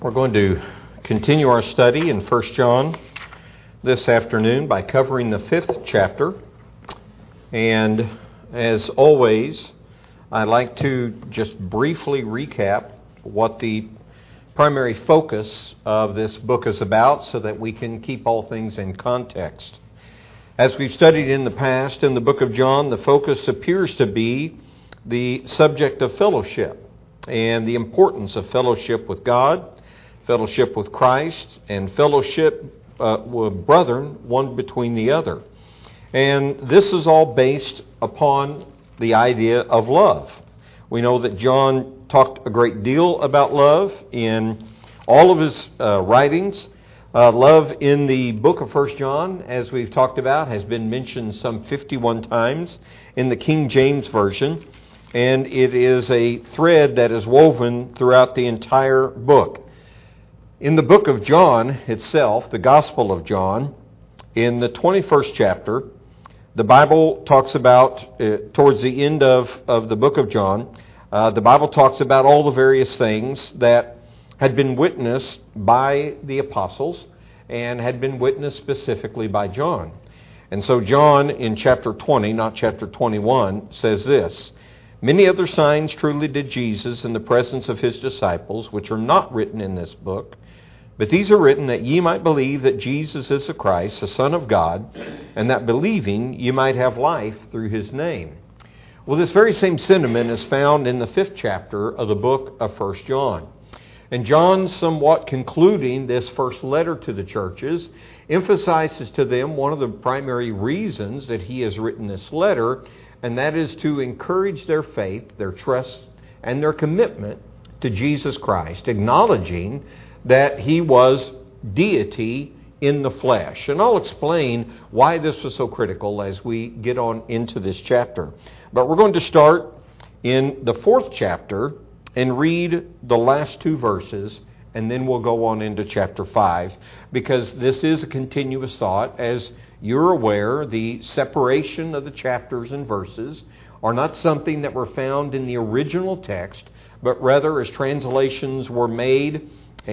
We're going to continue our study in 1 John this afternoon by covering the 5th chapter. And as always, I'd like to just briefly recap what the primary focus of this book is about so that we can keep all things in context. As we've studied in the past in the book of John, the focus appears to be the subject of fellowship and the importance of fellowship with God, fellowship with Christ, and fellowship with brethren, one between the other. And this is all based upon the idea of love. We know that John talked a great deal about love in all of his writings. Love in the book of 1 John, as we've talked about, has been mentioned some 51 times in the King James Version. And it is a thread that is woven throughout the entire book. In the book of John itself, the Gospel of John, in the 21st chapter, the Bible talks about, towards the end of the book of John, the Bible talks about all the various things that had been witnessed by the apostles and had been witnessed specifically by John. And so John in chapter 20, not chapter 21, says this: "Many other signs truly did Jesus in the presence of his disciples, which are not written in this book. But these are written that ye might believe that Jesus is the Christ, the Son of God, and that believing ye might have life through his name." Well, this very same sentiment is found in the 5th chapter of the book of 1 John. And John, somewhat concluding this first letter to the churches, emphasizes to them one of the primary reasons that he has written this letter, and that is to encourage their faith, their trust, and their commitment to Jesus Christ, acknowledging that he was deity in the flesh. And I'll explain why this was so critical as we get on into this chapter. But we're going to start in the 4th chapter and read the last 2 verses, and then we'll go on into chapter 5, because this is a continuous thought. As you're aware, the separation of the chapters and verses are not something that were found in the original text, but rather as translations were made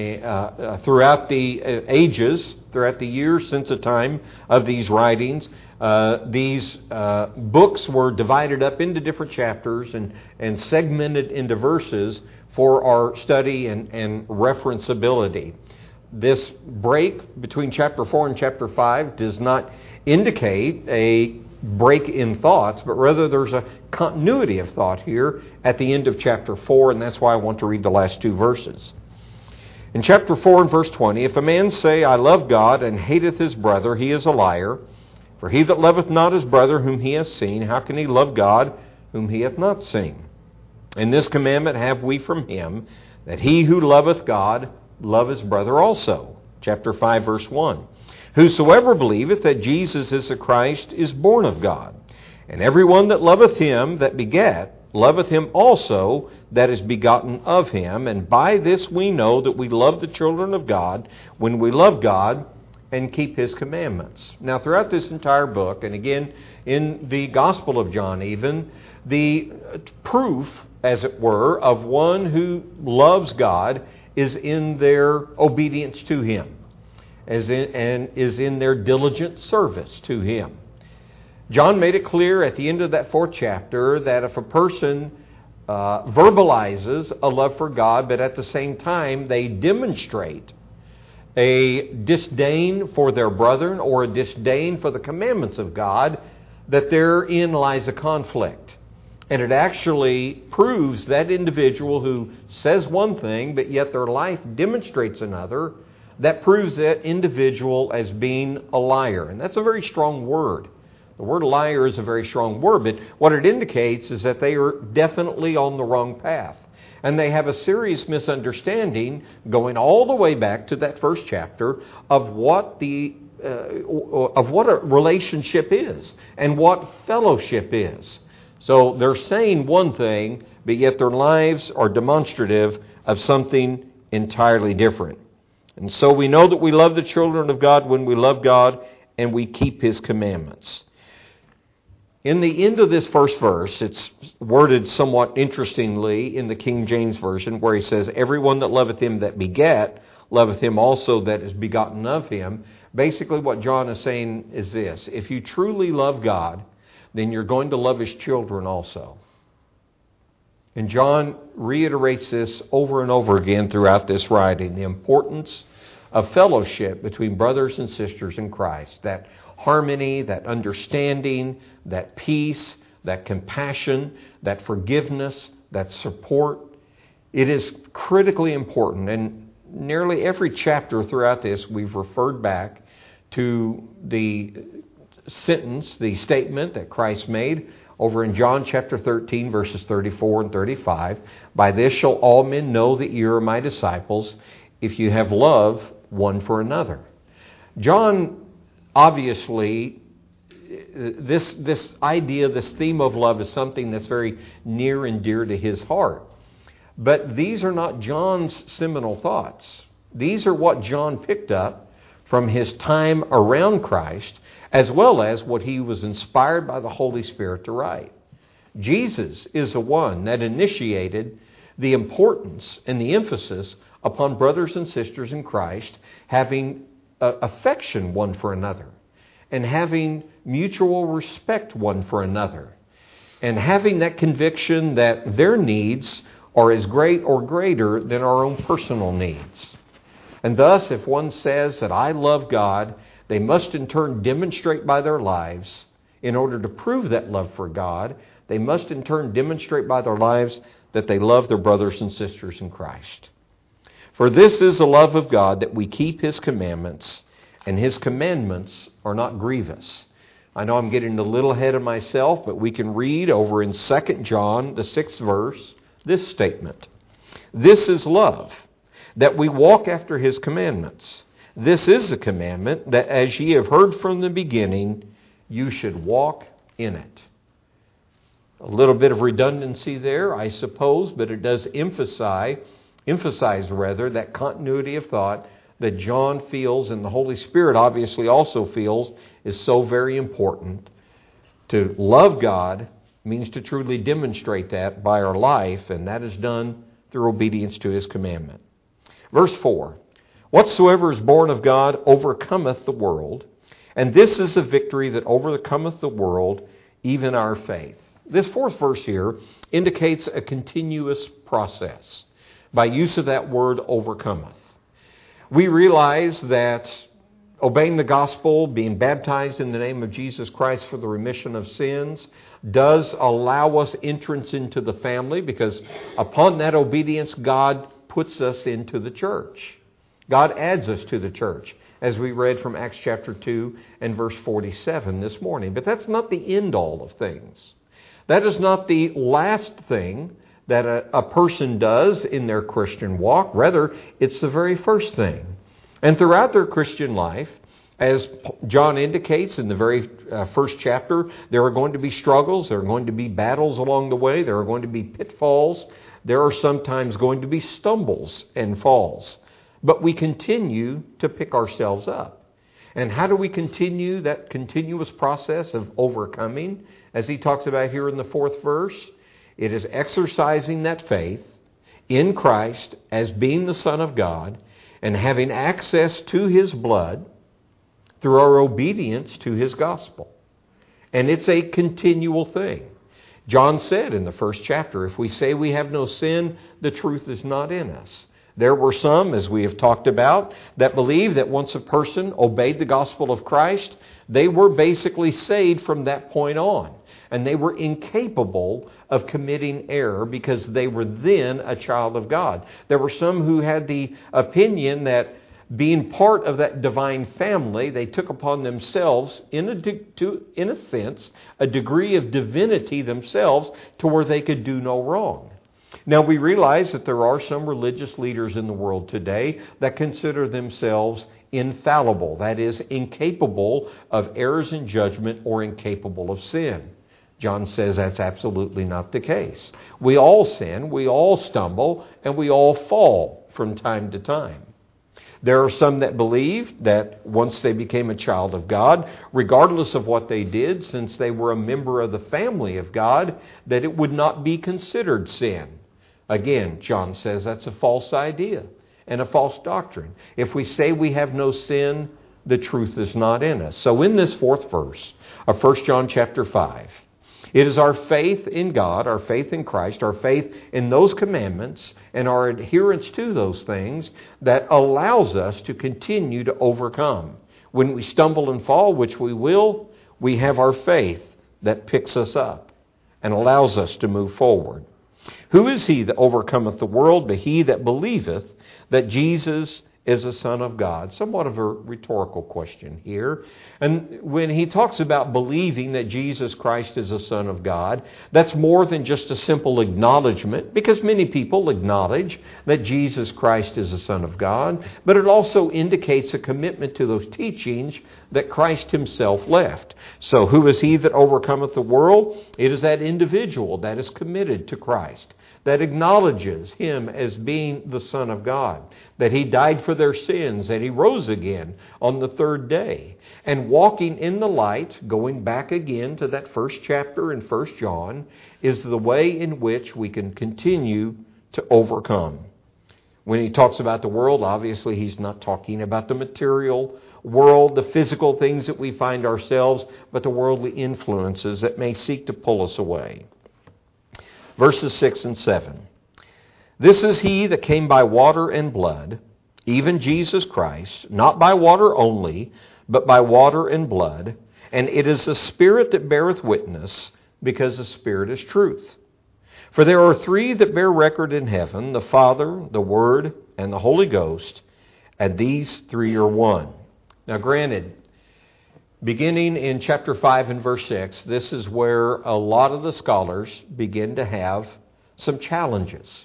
throughout the ages, throughout the years since the time of these writings. These books were divided up into different chapters and segmented into verses for our study and referenceability. This break between chapter 4 and chapter 5 does not indicate a break in thoughts, but rather there's a continuity of thought here at the end of chapter 4, and that's why I want to read the last 2 verses. In chapter 4 and verse 20, "If a man say, I love God, and hateth his brother, he is a liar. For he that loveth not his brother whom he hath seen, how can he love God whom he hath not seen? And this commandment have we from him, that he who loveth God love his brother also." Chapter 5 verse 1. "Whosoever believeth that Jesus is the Christ is born of God. And every one that loveth him that begat, loveth him also that is begotten of him. And by this we know that we love the children of God, when we love God and keep his commandments." Now, throughout this entire book, and again in the Gospel of John even, the proof, as it were, of one who loves God is in their obedience to him, and is in their diligent service to him. John made it clear at the end of that 4th chapter that if a person verbalizes a love for God, but at the same time they demonstrate a disdain for their brethren or a disdain for the commandments of God, that therein lies a conflict. And it actually proves that individual who says one thing, but yet their life demonstrates another, that proves that individual as being a liar. And that's a very strong word. The word liar is a very strong word, but what it indicates is that they are definitely on the wrong path. And they have a serious misunderstanding going all the way back to that 1st chapter of what a relationship is and what fellowship is. So they're saying one thing, but yet their lives are demonstrative of something entirely different. And so we know that we love the children of God when we love God and we keep his commandments. In the end of this first verse, it's worded somewhat interestingly in the King James Version, where he says, everyone that loveth him that begat, loveth him also that is begotten of him. Basically what John is saying is this: if you truly love God, then you're going to love his children also. And John reiterates this over and over again throughout this writing, the importance of fellowship between brothers and sisters in Christ, that harmony, that understanding, that peace, that compassion, that forgiveness, that support. It is critically important. And nearly every chapter throughout this, we've referred back to the sentence, the statement that Christ made over in John chapter 13, verses 34 and 35. By this shall all men know that you are my disciples, if you have love one for another. John, obviously, this idea, this theme of love is something that's very near and dear to his heart. But these are not John's seminal thoughts. These are what John picked up from his time around Christ, as well as what he was inspired by the Holy Spirit to write. Jesus is the one that initiated the importance and the emphasis upon brothers and sisters in Christ having affection one for another, and having mutual respect one for another, and having that conviction that their needs are as great or greater than our own personal needs. And thus, if one says that I love God, they must in turn demonstrate by their lives, in order to prove that love for God, they must in turn demonstrate by their lives that they love their brothers and sisters in Christ. For this is the love of God, that we keep his commandments, and his commandments are not grievous. I know I'm getting a little ahead of myself, but we can read over in 2 John, the 6th verse, this statement. This is love, that we walk after his commandments. This is the commandment, that as ye have heard from the beginning, you should walk in it. A little bit of redundancy there, I suppose, but it does emphasize that continuity of thought that John feels, and the Holy Spirit obviously also feels, is so very important. To love God means to truly demonstrate that by our life, and that is done through obedience to his commandment. Verse 4, whatsoever is born of God overcometh the world, and this is the victory that overcometh the world, even our faith. This fourth verse here indicates a continuous process by use of that word overcometh. We realize that obeying the gospel, being baptized in the name of Jesus Christ for the remission of sins, does allow us entrance into the family, because upon that obedience, God puts us into the church. God adds us to the church, as we read from Acts chapter 2 and verse 47 this morning. But that's not the end all of things. That is not the last thing that a person does in their Christian walk. Rather, it's the very first thing. And throughout their Christian life, as John indicates in the very first chapter, there are going to be struggles, there are going to be battles along the way, there are going to be pitfalls, there are sometimes going to be stumbles and falls. But we continue to pick ourselves up. And how do we continue that continuous process of overcoming, as he talks about here in the fourth verse? It is exercising that faith in Christ as being the Son of God, and having access to his blood through our obedience to his gospel. And it's a continual thing. John said in the first chapter, if we say we have no sin, the truth is not in us. There were some, as we have talked about, that believe that once a person obeyed the gospel of Christ, they were basically saved from that point on. And they were incapable of committing error because they were then a child of God. There were some who had the opinion that being part of that divine family, they took upon themselves, in a sense, a degree of divinity themselves to where they could do no wrong. Now, we realize that there are some religious leaders in the world today that consider themselves infallible, that is, incapable of errors in judgment or incapable of sin. John says that's absolutely not the case. We all sin, we all stumble, and we all fall from time to time. There are some that believe that once they became a child of God, regardless of what they did, since they were a member of the family of God, that it would not be considered sin. Again, John says that's a false idea and a false doctrine. If we say we have no sin, the truth is not in us. So in this fourth verse of 1 John chapter 5, it is our faith in God, our faith in Christ, our faith in those commandments, and our adherence to those things that allows us to continue to overcome. When we stumble and fall, which we will, we have our faith that picks us up and allows us to move forward. Who is he that overcometh the world but he that believeth that Jesus is the Son of God? Somewhat of a rhetorical question here. And when he talks about believing that Jesus Christ is the Son of God, that's more than just a simple acknowledgement, because many people acknowledge that Jesus Christ is the Son of God, but it also indicates a commitment to those teachings that Christ himself left. So who is he that overcometh the world? It is that individual that is committed to Christ, that acknowledges him as being the Son of God, that he died for their sins, that he rose again on the third day. And walking in the light, going back again to that first chapter in 1 John, is the way in which we can continue to overcome. When he talks about the world, obviously he's not talking about the material world, the physical things that we find ourselves, but the worldly influences that may seek to pull us away. Verses 6 and 7. This is he that came by water and blood, even Jesus Christ, not by water only, but by water and blood. And it is the Spirit that beareth witness, because the Spirit is truth. For there are three that bear record in heaven, the Father, the Word, and the Holy Ghost, and these three are one. Now granted, beginning in chapter 5 and verse 6, this is where a lot of the scholars begin to have some challenges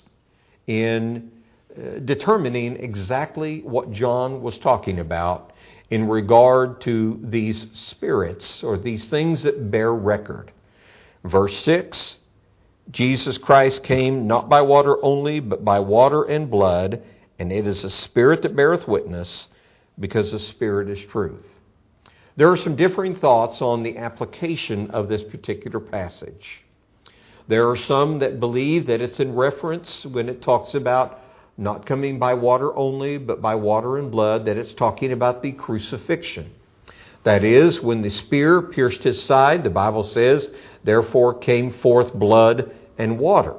in determining exactly what John was talking about in regard to these spirits or these things that bear record. Verse 6, Jesus Christ came not by water only, but by water and blood, and it is the Spirit that beareth witness, because the Spirit is truth. There are some differing thoughts on the application of this particular passage. There are some that believe that it's in reference when it talks about not coming by water only, but by water and blood, that it's talking about the crucifixion. That is, when the spear pierced his side, the Bible says, therefore came forth blood and water.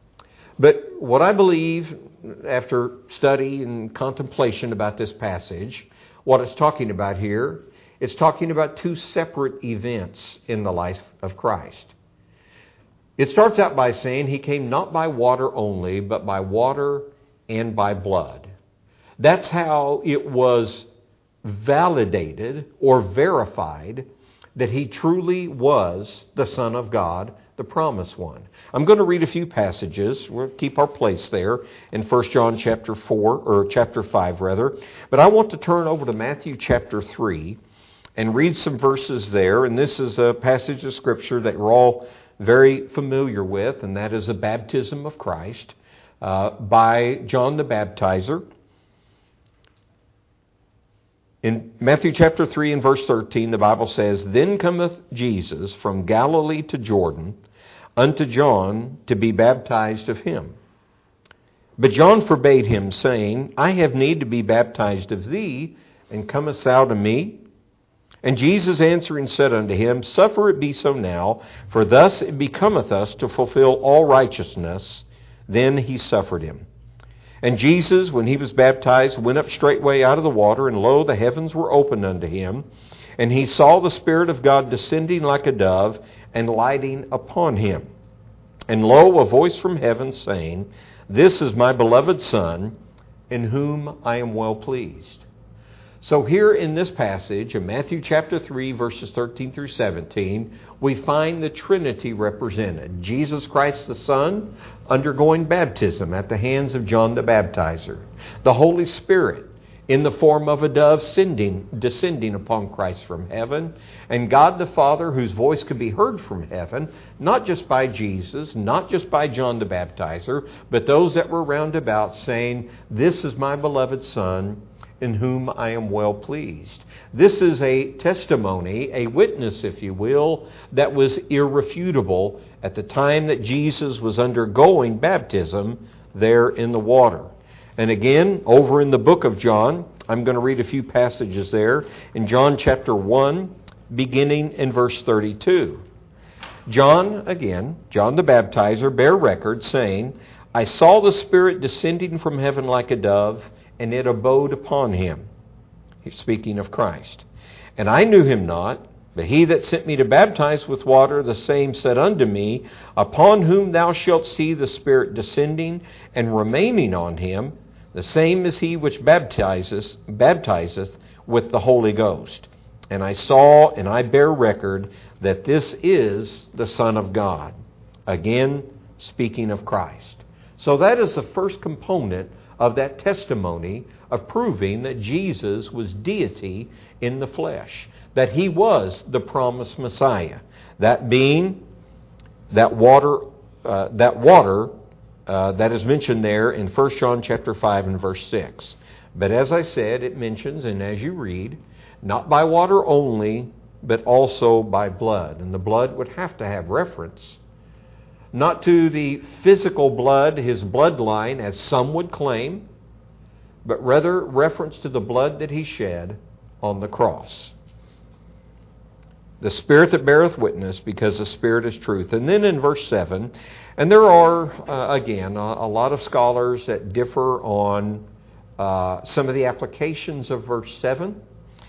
But what I believe, after study and contemplation about this passage, what it's talking about here, it's talking about two separate events in the life of Christ. It starts out by saying he came not by water only, but by water and by blood. That's how it was validated or verified that he truly was the Son of God, the promised one. I'm going to read a few passages. We'll keep our place there in 1 John chapter 5 rather. But I want to turn over to Matthew chapter 3 and read some verses there. And this is a passage of Scripture that we're all very familiar with, and that is the baptism of Christ by John the Baptizer. In Matthew chapter 3 and verse 13, the Bible says, Then cometh Jesus from Galilee to Jordan unto John to be baptized of him. But John forbade him, saying, I have need to be baptized of thee, and comest thou to me? And Jesus answering said unto him, Suffer it be so now, for thus it becometh us to fulfill all righteousness. Then he suffered him. And Jesus, when he was baptized, went up straightway out of the water, and lo, the heavens were opened unto him. And he saw the Spirit of God descending like a dove, and lighting upon him. And lo, a voice from heaven saying, This is my beloved Son, in whom I am well pleased. So here in this passage, in Matthew chapter 3, verses 13 through 17, we find the Trinity represented. Jesus Christ the Son undergoing baptism at the hands of John the Baptizer. The Holy Spirit in the form of a dove descending upon Christ from heaven. And God the Father, whose voice could be heard from heaven, not just by Jesus, not just by John the Baptizer, but those that were round about saying, This is my beloved Son, in whom I am well pleased. This is a testimony, a witness, if you will, that was irrefutable at the time that Jesus was undergoing baptism there in the water. And again, over in the book of John, I'm going to read a few passages there. In John chapter 1, beginning in verse 32. John the baptizer, bare record, saying, I saw the Spirit descending from heaven like a dove, and it abode upon him. He's speaking of Christ. And I knew him not, but he that sent me to baptize with water, the same said unto me, Upon whom thou shalt see the Spirit descending and remaining on him, the same is he which baptizeth with the Holy Ghost. And I saw and I bear record that this is the Son of God. Again, speaking of Christ. So that is the first component of that testimony of proving that Jesus was deity in the flesh, that he was the promised Messiah. That being that water that is mentioned there in 1 John chapter 5 and verse 6. But as I said, it mentions, and as you read, not by water only, but also by blood. And the blood would have to have reference, not to the physical blood, his bloodline, as some would claim, but rather reference to the blood that he shed on the cross. The Spirit that beareth witness, because the Spirit is truth. And then in verse 7, and there are, again, a lot of scholars that differ on some of the applications of verse 7.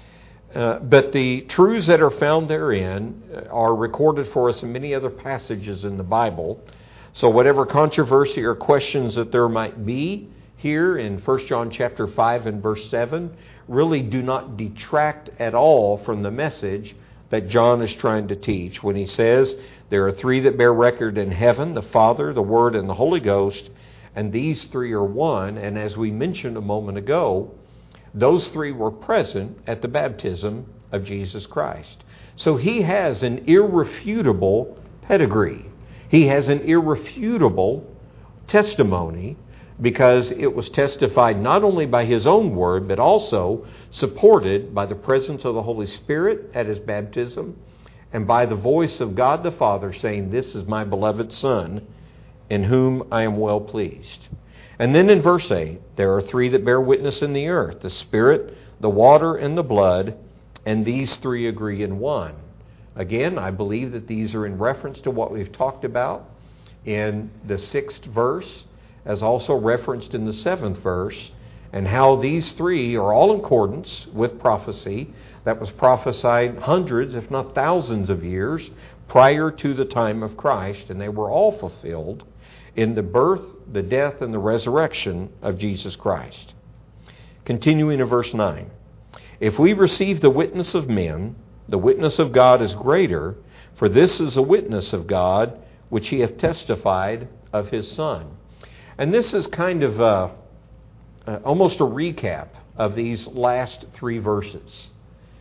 But the truths that are found therein are recorded for us in many other passages in the Bible. So whatever controversy or questions that there might be here in 1 John chapter 5 and verse 7 really do not detract at all from the message that John is trying to teach when he says, there are three that bear record in heaven, the Father, the Word, and the Holy Ghost, and these three are one. And as we mentioned a moment ago, those three were present at the baptism of Jesus Christ. So he has an irrefutable pedigree. He has an irrefutable testimony, because it was testified not only by his own word, but also supported by the presence of the Holy Spirit at his baptism, and by the voice of God the Father saying, this is my beloved Son, in whom I am well pleased. And then in verse 8, there are three that bear witness in the earth, the Spirit, the water, and the blood, and these three agree in one. Again, I believe that these are in reference to what we've talked about in the 6th verse, as also referenced in the 7th verse, and how these three are all in accordance with prophecy that was prophesied hundreds, if not thousands of years prior to the time of Christ, and they were all fulfilled in the birth, the death, and the resurrection of Jesus Christ. Continuing in verse 9. If we receive the witness of men, the witness of God is greater, for this is a witness of God, which he hath testified of his Son. And this is kind of almost a recap of these last three verses.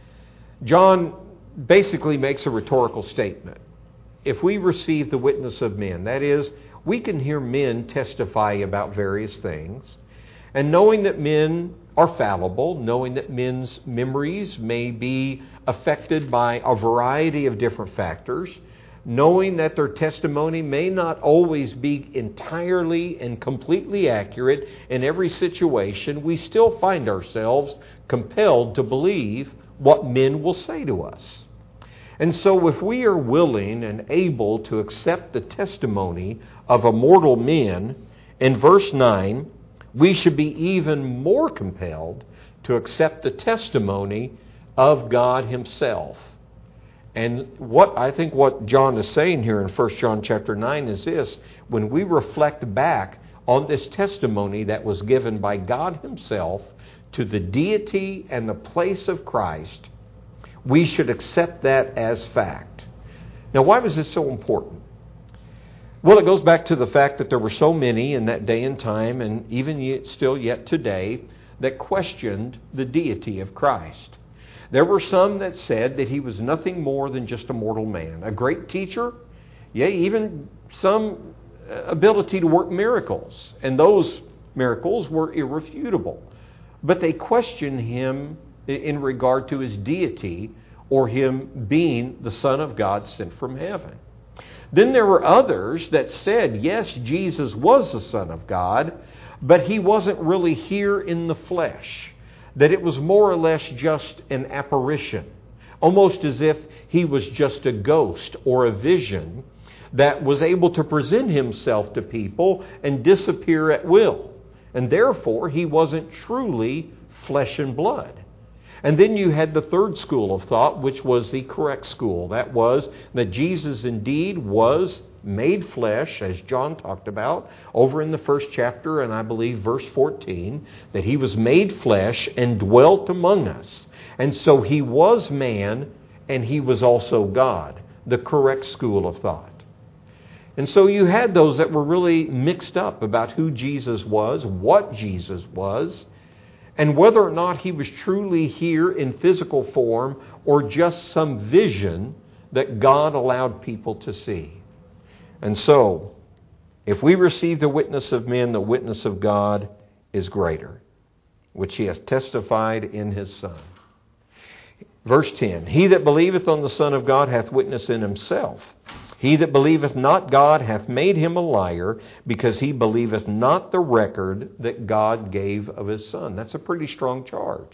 John basically makes a rhetorical statement. If we receive the witness of men, that is, we can hear men testify about various things, and knowing that men are fallible, knowing that men's memories may be affected by a variety of different factors, knowing that their testimony may not always be entirely and completely accurate in every situation, we still find ourselves compelled to believe what men will say to us. And so if we are willing and able to accept the testimony of immortal men, in verse 9, we should be even more compelled to accept the testimony of God himself. And what John is saying here in 1 John chapter 9 is this: when we reflect back on this testimony that was given by God himself to the deity and the place of Christ, we should accept that as fact. Now, why was this so important? Well, it goes back to the fact that there were so many in that day and time, and even yet today, that questioned the deity of Christ. There were some that said that he was nothing more than just a mortal man, a great teacher, even some ability to work miracles, and those miracles were irrefutable. but they questioned him in regard to his deity or him being the Son of God sent from heaven. Then there were others that said, yes, Jesus was the Son of God, but he wasn't really here in the flesh, that it was more or less just an apparition, almost as if he was just a ghost or a vision that was able to present himself to people and disappear at will. And therefore, he wasn't truly flesh and blood. And then you had the third school of thought, which was the correct school. That was that Jesus indeed was made flesh, as John talked about over in the first chapter, and I believe verse 14, that he was made flesh and dwelt among us. And so he was man and he was also God, the correct school of thought. And so you had those that were really mixed up about who Jesus was, what Jesus was, and whether or not he was truly here in physical form or just some vision that God allowed people to see. And so, if we receive the witness of men, the witness of God is greater, which he has testified in his Son. Verse 10, he that believeth on the Son of God hath witness in himself. He that believeth not God hath made him a liar, because he believeth not the record that God gave of his Son. That's a pretty strong charge,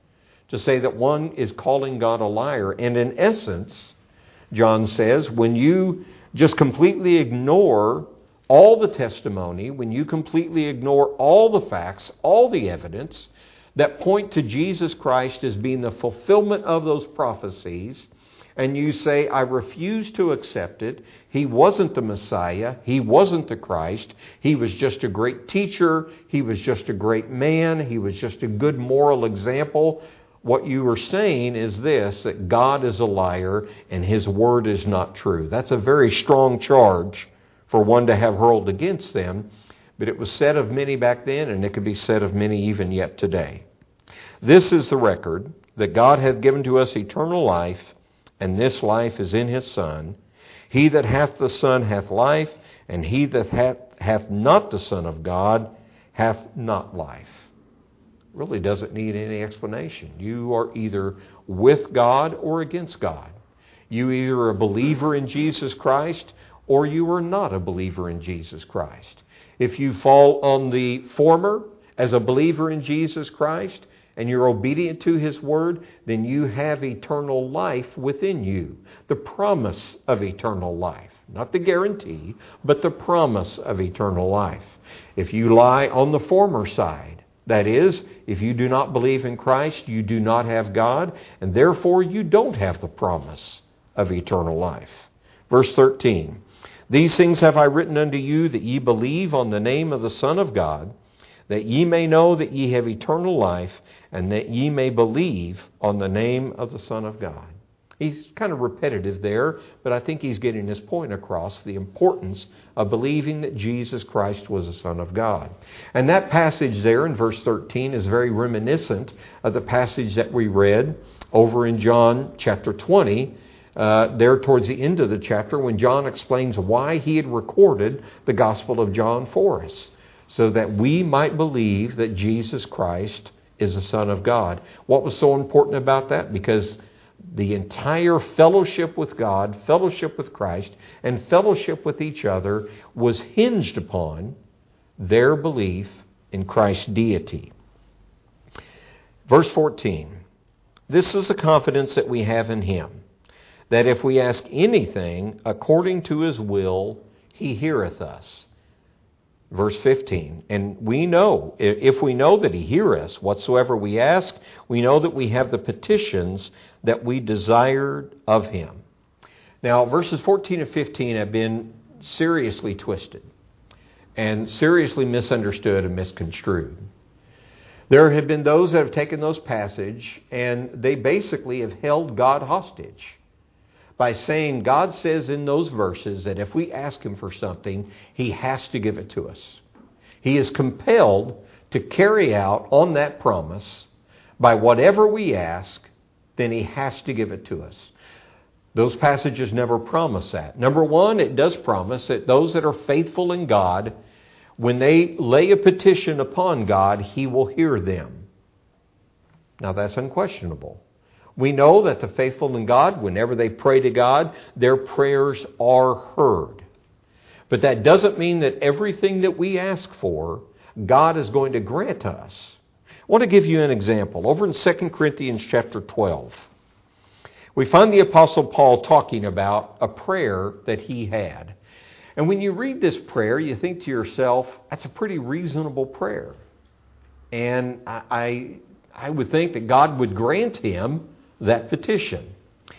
to say that one is calling God a liar. And in essence, John says, when you just completely ignore all the testimony, when you completely ignore all the facts, all the evidence that point to Jesus Christ as being the fulfillment of those prophecies, and you say, I refuse to accept it. He wasn't the Messiah. He wasn't the Christ. He was just a great teacher. He was just a great man. He was just a good moral example. What you are saying is this, that God is a liar and his word is not true. That's a very strong charge for one to have hurled against them. But it was said of many back then, and it could be said of many even yet today. This is the record, that God hath given to us eternal life, and this life is in his Son. He that hath the Son hath life, and he that hath not the Son of God hath not life. Really doesn't need any explanation. You are either with God or against God. You either are a believer in Jesus Christ or you are not a believer in Jesus Christ. If you fall on the former as a believer in Jesus Christ, and you're obedient to his word, then you have eternal life within you. The promise of eternal life. Not the guarantee, but the promise of eternal life. If you lie on the former side, that is, if you do not believe in Christ, you do not have God, and therefore you don't have the promise of eternal life. Verse 13, these things have I written unto you, that ye believe on the name of the Son of God, that ye may know that ye have eternal life, and that ye may believe on the name of the Son of God. He's kind of repetitive there, but I think he's getting his point across, the importance of believing that Jesus Christ was the Son of God. And that passage there in verse 13 is very reminiscent of the passage that we read over in John chapter 20, there towards the end of the chapter, when John explains why he had recorded the Gospel of John for us, so that we might believe that Jesus Christ is the Son of God. What was so important about that? Because the entire fellowship with God, fellowship with Christ, and fellowship with each other was hinged upon their belief in Christ's deity. Verse 14, this is the confidence that we have in him, that if we ask anything according to his will, he heareth us. Verse 15, and we know, if we know that he heareth us, whatsoever we ask, we know that we have the petitions that we desired of him. Now, verses 14 and 15 have been seriously twisted and seriously misunderstood and misconstrued. There have been those that have taken those passages and they basically have held God hostage by saying God says in those verses that if we ask him for something, he has to give it to us. He is compelled to carry out on that promise by whatever we ask, then he has to give it to us. Those passages never promise that. Number one, it does promise that those that are faithful in God, when they lay a petition upon God, he will hear them. Now that's unquestionable. We know that the faithful in God, whenever they pray to God, their prayers are heard. But that doesn't mean that everything that we ask for, God is going to grant us. I want to give you an example. Over in 2 Corinthians chapter 12, we find the Apostle Paul talking about a prayer that he had. And when you read this prayer, you think to yourself, that's a pretty reasonable prayer. And I would think that God would grant him that petition.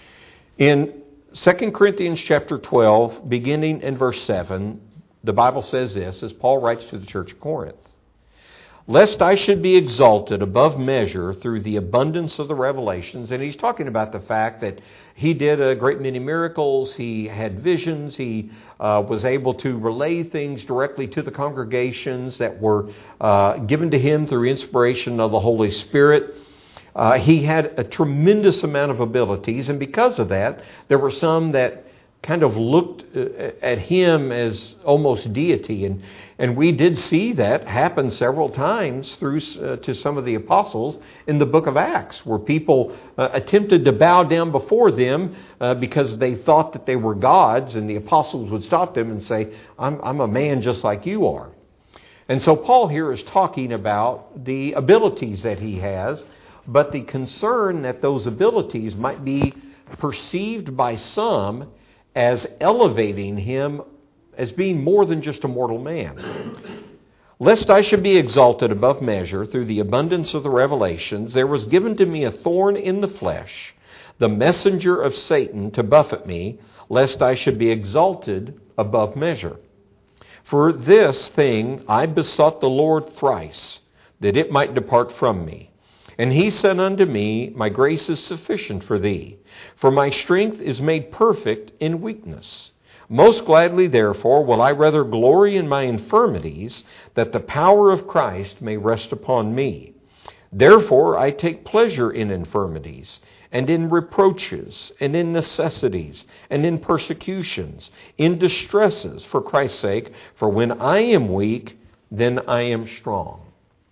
In 2 Corinthians chapter 12, beginning in verse 7, the Bible says this, as Paul writes to the church of Corinth. Lest I should be exalted above measure through the abundance of the revelations. And he's talking about the fact that he did a great many miracles. He had visions. He was able to relay things directly to the congregations that were given to him through inspiration of the Holy Spirit. He had a tremendous amount of abilities. And because of that, there were some that kind of looked at him as almost deity. And we did see that happen several times through to some of the apostles in the book of Acts, where people attempted to bow down before them because they thought that they were gods, and the apostles would stop them and say, I'm a man just like you are. And so Paul here is talking about the abilities that he has, but the concern that those abilities might be perceived by some as elevating him as being more than just a mortal man. Lest I should be exalted above measure through the abundance of the revelations, there was given to me a thorn in the flesh, the messenger of Satan to buffet me, lest I should be exalted above measure. For this thing I besought the Lord thrice, that it might depart from me. And he said unto me, My grace is sufficient for thee, for my strength is made perfect in weakness. Most gladly, therefore, will I rather glory in my infirmities, that the power of Christ may rest upon me. Therefore I take pleasure in infirmities, and in reproaches, and in necessities, and in persecutions, in distresses for Christ's sake, for when I am weak, then I am strong.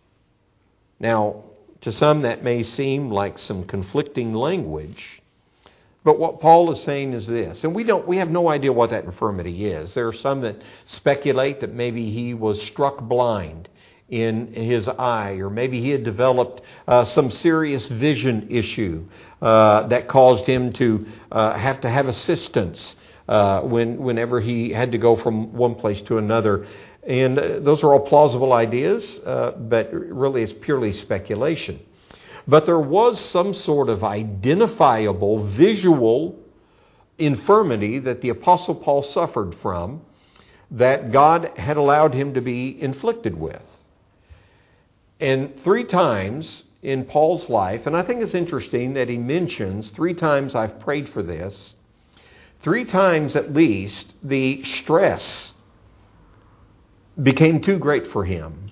Now, to some that may seem like some conflicting language, but what Paul is saying is this, and we have no idea what that infirmity is. There are some that speculate that maybe he was struck blind in his eye, or maybe he had developed some serious vision issue that caused him to have assistance whenever he had to go from one place to another. And those are all plausible ideas, but really it's purely speculation. But there was some sort of identifiable visual infirmity that the Apostle Paul suffered from, that God had allowed him to be inflicted with. And 3 times in Paul's life, and I think it's interesting that he mentions 3 times I've prayed for this, 3 times at least the stress became too great for him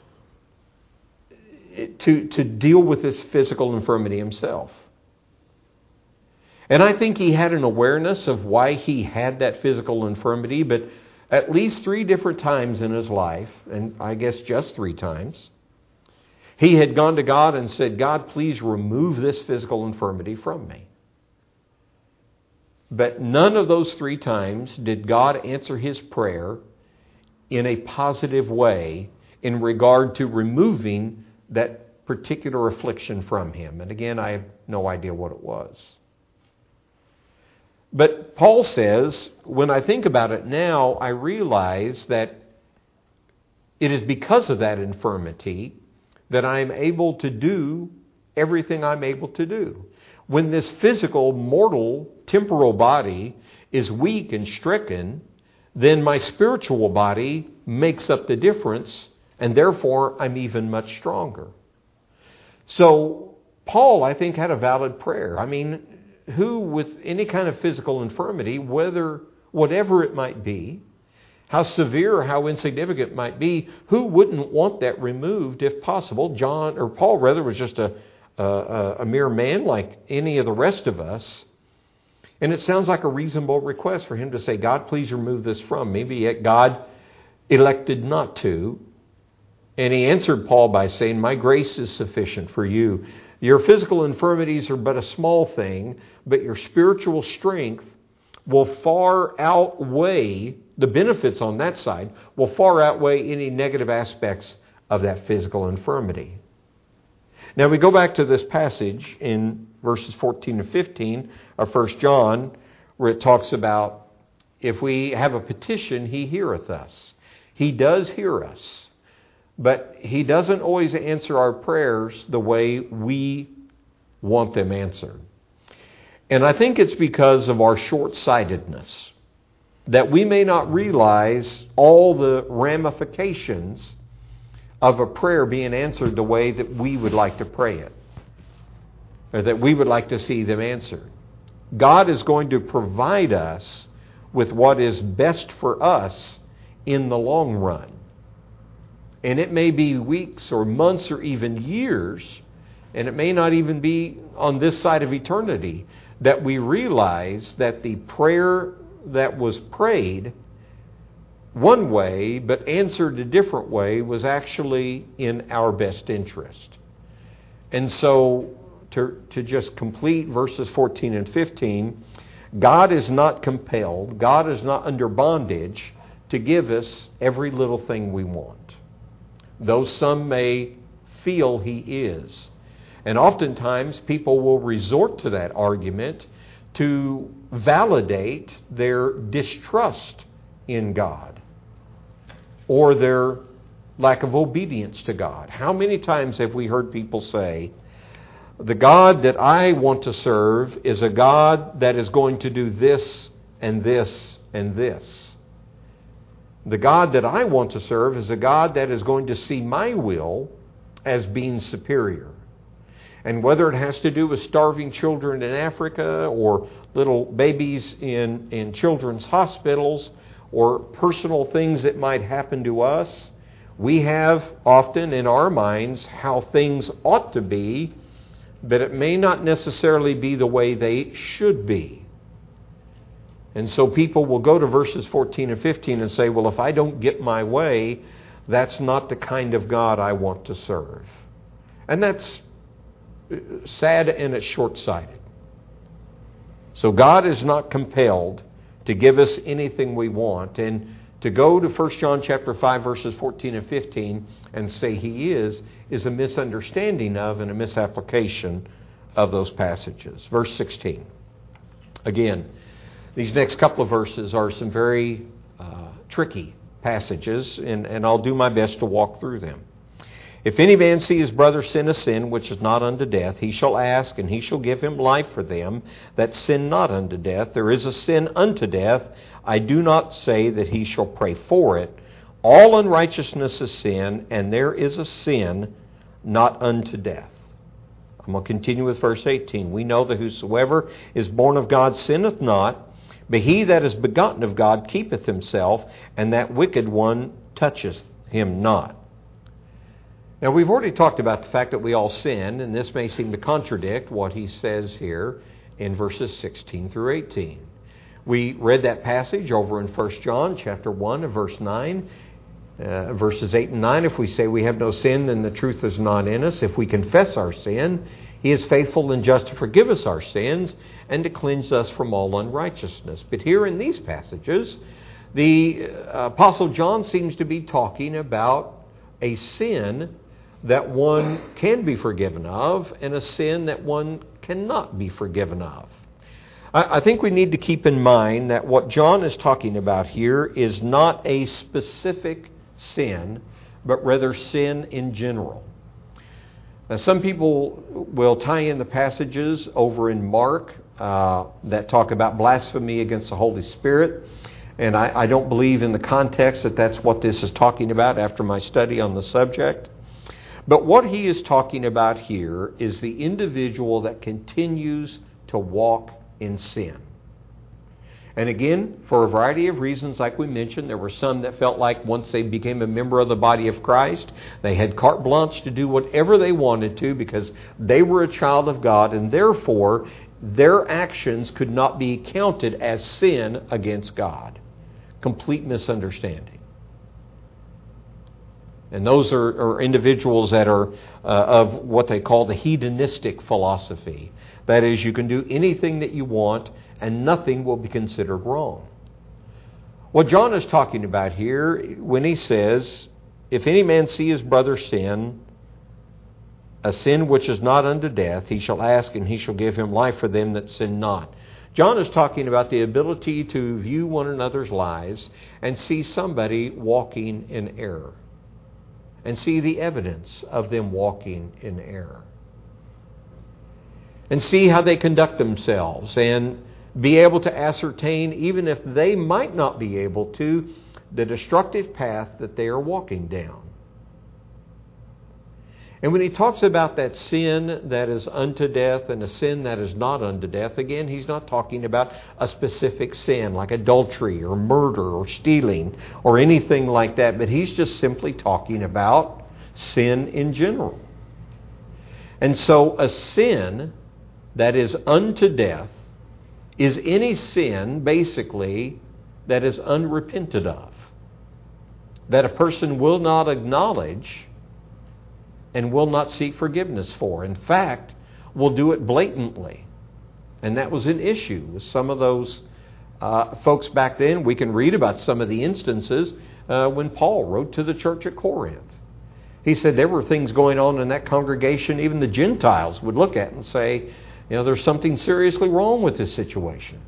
to deal with this physical infirmity himself. And I think he had an awareness of why he had that physical infirmity, but at least 3 different times in his life, and I guess just 3 times, he had gone to God and said, God, please remove this physical infirmity from me. But none of those 3 times did God answer his prayer in a positive way in regard to removing that particular affliction from him. And again, I have no idea what it was. But Paul says, when I think about it now, I realize that it is because of that infirmity that I'm able to do everything I'm able to do. When this physical, mortal, temporal body is weak and stricken, then my spiritual body makes up the difference, and therefore I'm even much stronger. So Paul, I think, had a valid prayer. I mean, who with any kind of physical infirmity, whatever it might be, how severe or how insignificant it might be, who wouldn't want that removed if possible? Paul was just a mere man like any of the rest of us. And it sounds like a reasonable request for him to say, God, please remove this from me. But yet God elected not to. And he answered Paul by saying, my grace is sufficient for you. Your physical infirmities are but a small thing, but your spiritual strength will far outweigh, the benefits on that side will far outweigh any negative aspects of that physical infirmity. Now we go back to this passage in verses 14 and 15 of 1 John, where it talks about if we have a petition, He heareth us. He does hear us, but He doesn't always answer our prayers the way we want them answered. And I think it's because of our short-sightedness that we may not realize all the ramifications of a prayer being answered the way that we would like to pray it, or that we would like to see them answered. God is going to provide us with what is best for us in the long run. And it may be weeks or months or even years, and it may not even be on this side of eternity, that we realize that the prayer that was prayed one way but answered a different way was actually in our best interest. And so to just complete verses 14 and 15, God is not compelled, God is not under bondage to give us every little thing we want, though some may feel He is. And oftentimes people will resort to that argument to validate their distrust in God or their lack of obedience to God. How many times have we heard people say, the God that I want to serve is a God that is going to do this and this and this. The God that I want to serve is a God that is going to see my will as being superior. And whether it has to do with starving children in Africa or little babies in children's hospitals or personal things that might happen to us, we have often in our minds how things ought to be, but it may not necessarily be the way they should be. And so people will go to verses 14 and 15 and say, well, if I don't get my way, that's not the kind of God I want to serve. And that's sad and it's short-sighted. So God is not compelled to give us anything we want. And to go to 1 John chapter 5 verses 14 and 15 and say He is a misunderstanding of and a misapplication of those passages. Verse 16. Again, these next couple of verses are some very tricky passages, and I'll do my best to walk through them. If any man see his brother sin a sin which is not unto death, he shall ask, and He shall give him life for them that sin not unto death. There is a sin unto death. I do not say that he shall pray for it. All unrighteousness is sin, and there is a sin not unto death. I'm going to continue with verse 18. We know that whosoever is born of God sinneth not, but he that is begotten of God keepeth himself, and that wicked one toucheth him not. Now, we've already talked about the fact that we all sin, and this may seem to contradict what he says here in verses 16 through 18. We read that passage over in 1 John chapter 1 and verse 9, verses 8 and 9. If we say we have no sin, then the truth is not in us. If we confess our sin, He is faithful and just to forgive us our sins and to cleanse us from all unrighteousness. But here in these passages, the Apostle John seems to be talking about a sin that one can be forgiven of and a sin that one cannot be forgiven of. I think we need to keep in mind that what John is talking about here is not a specific sin, but rather sin in general. Now, some people will tie in the passages over in Mark that talk about blasphemy against the Holy Spirit, and I don't believe in the context that that's what this is talking about after my study on the subject. But what he is talking about here is the individual that continues to walk in sin. And again, for a variety of reasons, like we mentioned, there were some that felt like once they became a member of the body of Christ, they had carte blanche to do whatever they wanted to because they were a child of God, and therefore their actions could not be counted as sin against God. Complete misunderstanding. And those are individuals that are of what they call the hedonistic philosophy. That is, you can do anything that you want and nothing will be considered wrong. What John is talking about here when he says, if any man see his brother sin, a sin which is not unto death, he shall ask and he shall give him life for them that sin not. John is talking about the ability to view one another's lives and see somebody walking in error. And see the evidence of them walking in error. And see how they conduct themselves and be able to ascertain, even if they might not be able to, the destructive path that they are walking down. And when he talks about that sin that is unto death and a sin that is not unto death, again, he's not talking about a specific sin like adultery or murder or stealing or anything like that, but he's just simply talking about sin in general. And so a sin that is unto death is any sin, basically, that is unrepented of, that a person will not acknowledge and will not seek forgiveness for. In fact, will do it blatantly. And that was an issue with some of those folks back then. We can read about some of the instances when Paul wrote to the church at Corinth. He said there were things going on in that congregation even the Gentiles would look at and say, there's something seriously wrong with this situation.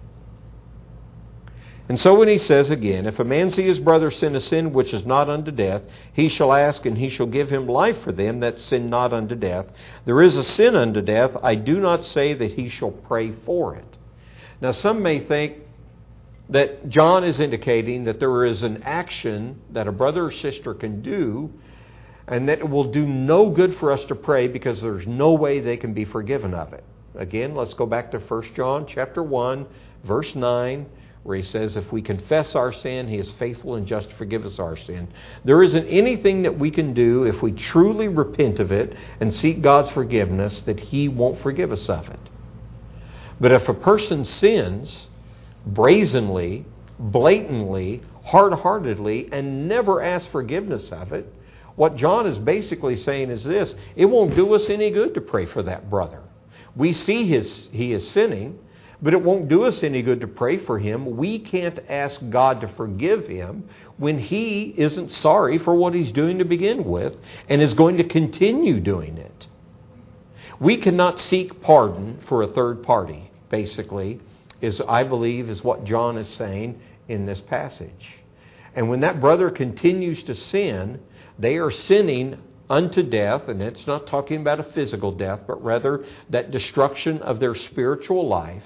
And so when he says again, if a man see his brother sin a sin which is not unto death, he shall ask and he shall give him life for them that sin not unto death. There is a sin unto death. I do not say that he shall pray for it. Now some may think that John is indicating that there is an action that a brother or sister can do and that it will do no good for us to pray because there's no way they can be forgiven of it. Again, let's go back to 1 John chapter 1, verse 9, where he says, if we confess our sin, he is faithful and just to forgive us our sin. There isn't anything that we can do if we truly repent of it and seek God's forgiveness that he won't forgive us of it. But if a person sins brazenly, blatantly, hard-heartedly, and never asks forgiveness of it, what John is basically saying is this: it won't do us any good to pray for that brother. We see he is sinning, but it won't do us any good to pray for him. We can't ask God to forgive him when he isn't sorry for what he's doing to begin with and is going to continue doing it. We cannot seek pardon for a third party, basically, I believe is what John is saying in this passage. And when that brother continues to sin, they are sinning unto death, and it's not talking about a physical death, but rather that destruction of their spiritual life.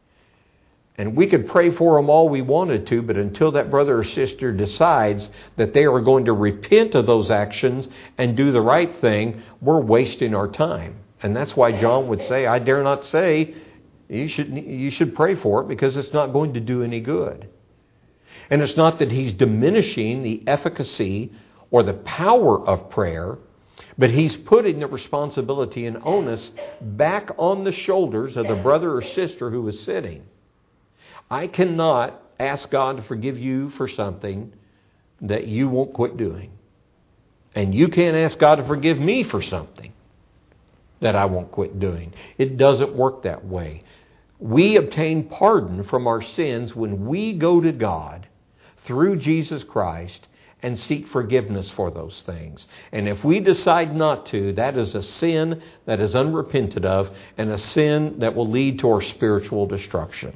And we could pray for them all we wanted to, but until that brother or sister decides that they are going to repent of those actions and do the right thing, we're wasting our time. And that's why John would say, I dare not say you should pray for it because it's not going to do any good. And it's not that he's diminishing the efficacy or the power of prayer, but he's putting the responsibility and onus back on the shoulders of the brother or sister who is sinning. I cannot ask God to forgive you for something that you won't quit doing. And you can't ask God to forgive me for something that I won't quit doing. It doesn't work that way. We obtain pardon from our sins when we go to God through Jesus Christ and seek forgiveness for those things. And if we decide not to, that is a sin that is unrepented of and a sin that will lead to our spiritual destruction.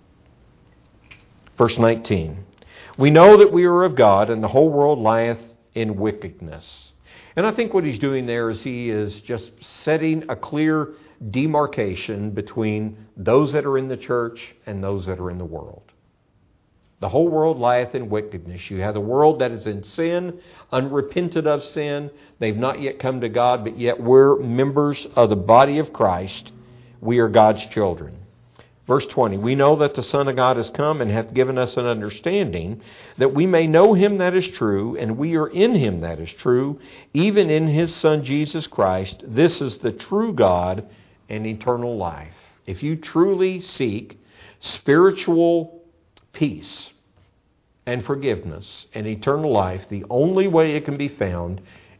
Verse 19, we know that we are of God, and the whole world lieth in wickedness. And I think what he's doing there is he is just setting a clear demarcation between those that are in the church and those that are in the world. The whole world lieth in wickedness. You have the world that is in sin, unrepented of sin. They've not yet come to God, but yet we're members of the body of Christ. We are God's children. Verse 20, we know that the Son of God is come and hath given us an understanding that we may know him that is true, and we are in him that is true, even in his Son Jesus Christ. This is the true God and eternal life. If you truly seek spiritual peace and forgiveness and eternal life, the only way it can be found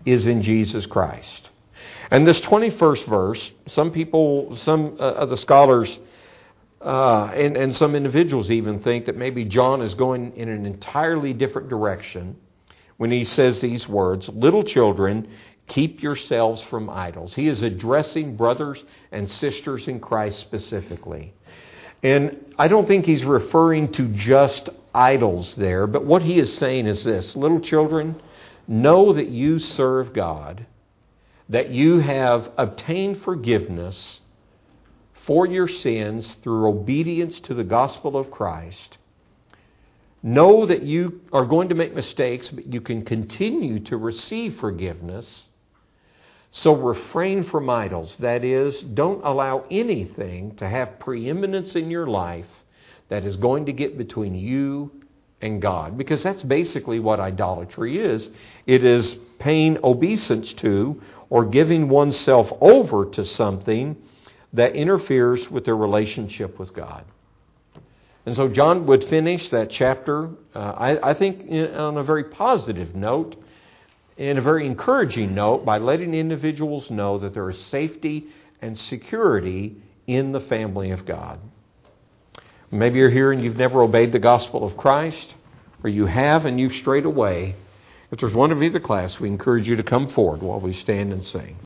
is in Jesus Christ. And this 21st verse, some of the scholars and some individuals even think that maybe John is going in an entirely different direction when he says these words, "Little children, keep yourselves from idols." He is addressing brothers and sisters in Christ specifically. And I don't think he's referring to just idols there, but what he is saying is this: little children, know that you serve God, that you have obtained forgiveness for your sins through obedience to the gospel of Christ. Know that you are going to make mistakes, but you can continue to receive forgiveness. So refrain from idols. That is, don't allow anything to have preeminence in your life that is going to get between you and God. Because that's basically what idolatry is. It is paying obeisance to or giving oneself over to something that interferes with their relationship with God. And so John would finish that chapter, I think, on a very positive note, in a very encouraging note, by letting individuals know that there is safety and security in the family of God. Maybe you're here and you've never obeyed the gospel of Christ, or you have and you've strayed away. If there's one of either class, we encourage you to come forward while we stand and sing.